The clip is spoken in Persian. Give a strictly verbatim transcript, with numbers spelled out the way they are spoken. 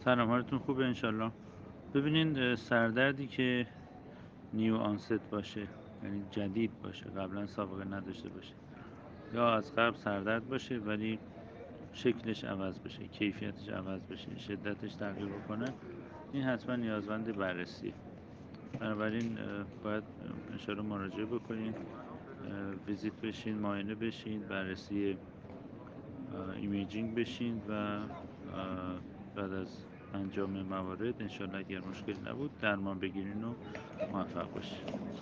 سلام، حالتون خوبه انشالله. ببینین اه، سردردی که نیو آنست باشه، یعنی جدید باشه، قبلا سابقه نداشته باشه، یا از قبل سردرد باشه ولی شکلش عوض بشه، کیفیتش عوض بشه، شدتش تغییر بکنه، این حتما نیازمند بررسیه. بنابراین اه، باید اه، انشالله مراجعه بکنین، اه، ویزیت بشین، معاینه بشین، بررسی اه، ایمیجینگ بشین و اه، بعد از انجام موارد انشالله اگر مشکل نبود درمان بگیرین و موفق باشین.